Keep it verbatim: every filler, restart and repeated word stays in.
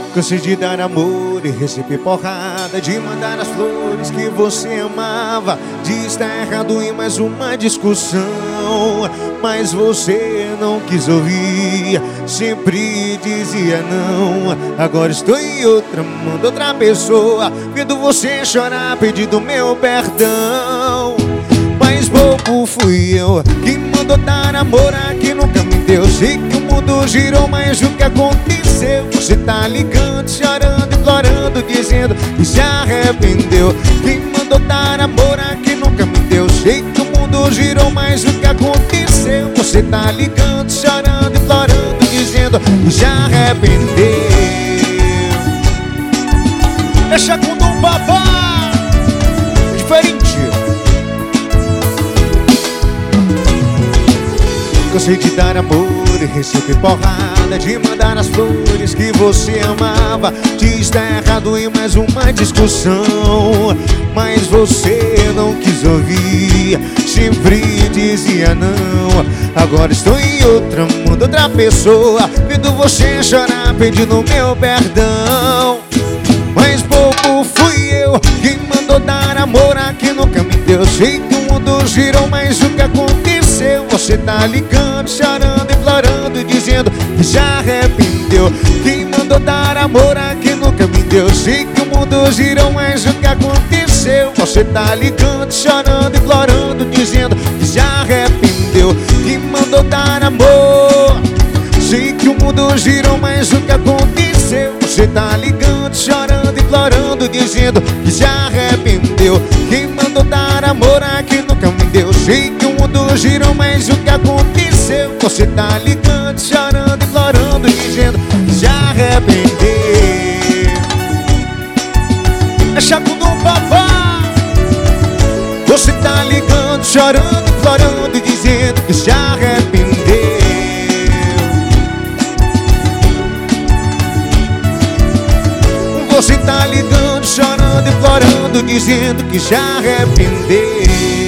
Cansei de dar amor e receber porrada, de mandar as flores que você amava, de estar errado em mais uma discussão, mas você não quis ouvir, sempre dizia não. Agora estou em outra, mando outra pessoa, vendo você chorar, pedindo meu perdão. Mas bobo fui eu, que mandou dar amor a quem nunca me deu. Sei que o mundo girou, mas o que aconteceu? Você tá ligando, chorando, implorando, dizendo que se arrependeu. Quem mandou dar amor a quem nunca me deu? Sei que o mundo girou, mas o que aconteceu? Você tá ligando, chorando, implorando, dizendo que se arrependeu. Deixa com Dom Babá, diferente. Cansei de dar amor e receber porrada, de mandar as flores que você amava, de estar errado em mais uma discussão, mas você não quis ouvir, sempre dizia não. Agora estou em outra, mundo, outra pessoa, vendo você chorar, pedindo meu perdão. Mas bobo fui eu, quem mandou dar amor a quem nunca me deu. Sei que o mundo girou, mas o que aconteceu? Você tá ligando, chorando, implorando, dizendo que se arrependeu. Quem mandou dar amor a quem nunca me deu? Sei que o mundo girou, mas o que aconteceu? Você tá ligando, chorando, implorando, dizendo que se arrependeu. Quem mandou dar amor? Sei que o mundo girou, mas o que aconteceu? Você tá ligando, chorando, implorando, dizendo que se arrependeu. Quem mandou dar amor a quem nunca me deu? Sei que o mundo girou, mas o que aconteceu? Você tá ligando, chorando, implorando, dizendo que se arrependeu. Deixa com Dom Babá. Você tá ligando, chorando, implorando, dizendo que se arrependeu. Você tá ligando, chorando, implorando, dizendo que se arrependeu.